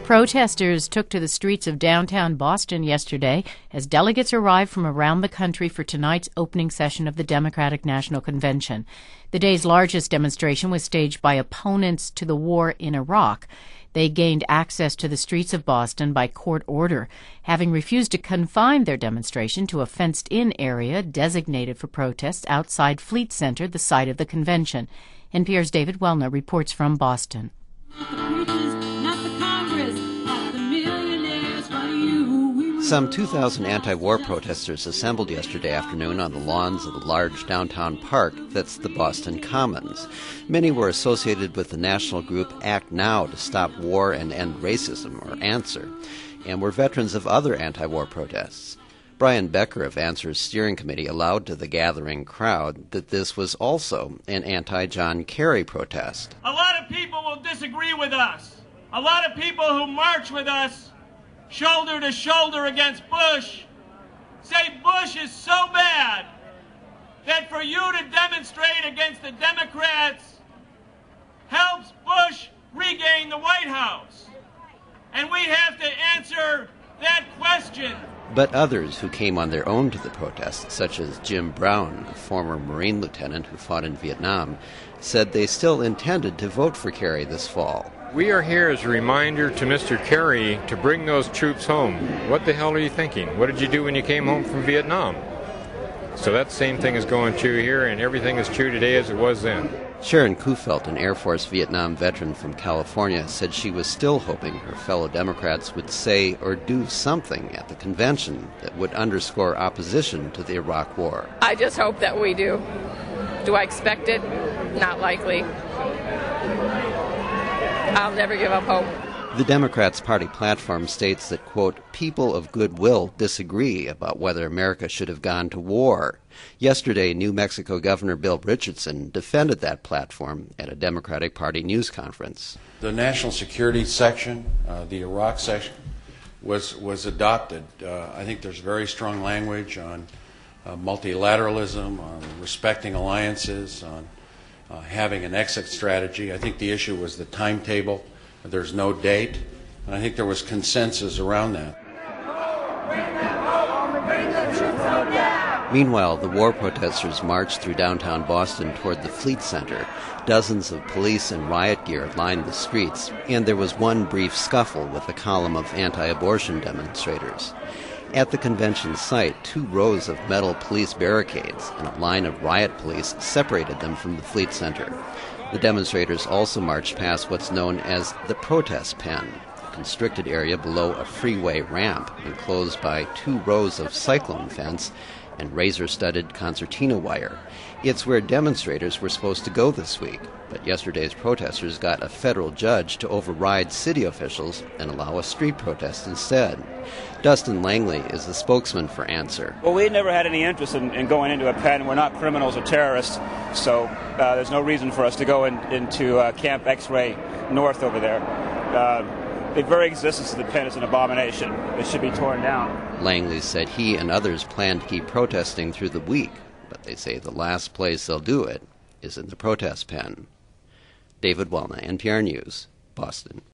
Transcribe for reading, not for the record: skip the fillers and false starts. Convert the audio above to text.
Protesters took to the streets of downtown Boston yesterday as delegates arrived from around the country for tonight's opening session of the Democratic National Convention. The day's largest demonstration was staged by opponents to the war in Iraq. They gained access to the streets of Boston by court order, having refused to confine their demonstration to a fenced-in area designated for protests outside Fleet Center, the site of the convention. NPR's David Wellner reports from Boston. Some 2,000 anti-war protesters assembled yesterday afternoon on the lawns of the large downtown park that's the Boston Commons. Many were associated with the national group Act Now to Stop War and End Racism, or ANSWER, and were veterans of other anti-war protests. Brian Becker of ANSWER's steering committee allowed to the gathering crowd that this was also an anti-John Kerry protest. A lot of people will disagree with us. A lot of people who march with us shoulder to shoulder against Bush, say Bush is so bad that for you to demonstrate against the Democrats helps Bush regain the White House. And we have to answer that question. But others who came on their own to the protest, such as Jim Brown, a former Marine lieutenant who fought in Vietnam, said they still intended to vote for Kerry this fall. We are here as a reminder to Mr. Kerry to bring those troops home. What the hell are you thinking? What did you do when you came home from Vietnam? So that same thing is going true here, and everything is true today as it was then. Sharon Kufelt, an Air Force Vietnam veteran from California, said she was still hoping her fellow Democrats would say or do something at the convention that would underscore opposition to the Iraq War. I just hope that we do. Do I expect it? Not likely. I'll never give up hope. The Democrats' party platform states that, quote, people of goodwill disagree about whether America should have gone to war. Yesterday, New Mexico Governor Bill Richardson defended that platform at a Democratic Party news conference. The national security section, the Iraq section, was adopted. I think there's very strong language on multilateralism, on respecting alliances, on having an exit strategy. I think the issue was the timetable. There's no date, and I think there was consensus around that. Meanwhile, the war protesters marched through downtown Boston toward the Fleet Center. Dozens of police and riot gear lined the streets, and there was one brief scuffle with a column of anti-abortion demonstrators. At the convention site, 2 rows of metal police barricades and a line of riot police separated them from the Fleet Center. The demonstrators also marched past what's known as the Protest Pen, a constricted area below a freeway ramp enclosed by 2 rows of cyclone fence and razor-studded concertina wire. It's where demonstrators were supposed to go this week, but yesterday's protesters got a federal judge to override city officials and allow a street protest instead. Dustin Langley is the spokesman for ANSWER. Well, we never had any interest in going into a pen. We're not criminals or terrorists, so there's no reason for us to go into Camp X-Ray North over there. The very existence of the pen is an abomination. It should be torn down. Langley said he and others plan to keep protesting through the week, but they say the last place they'll do it is in the protest pen. David Wellner, NPR News, Boston.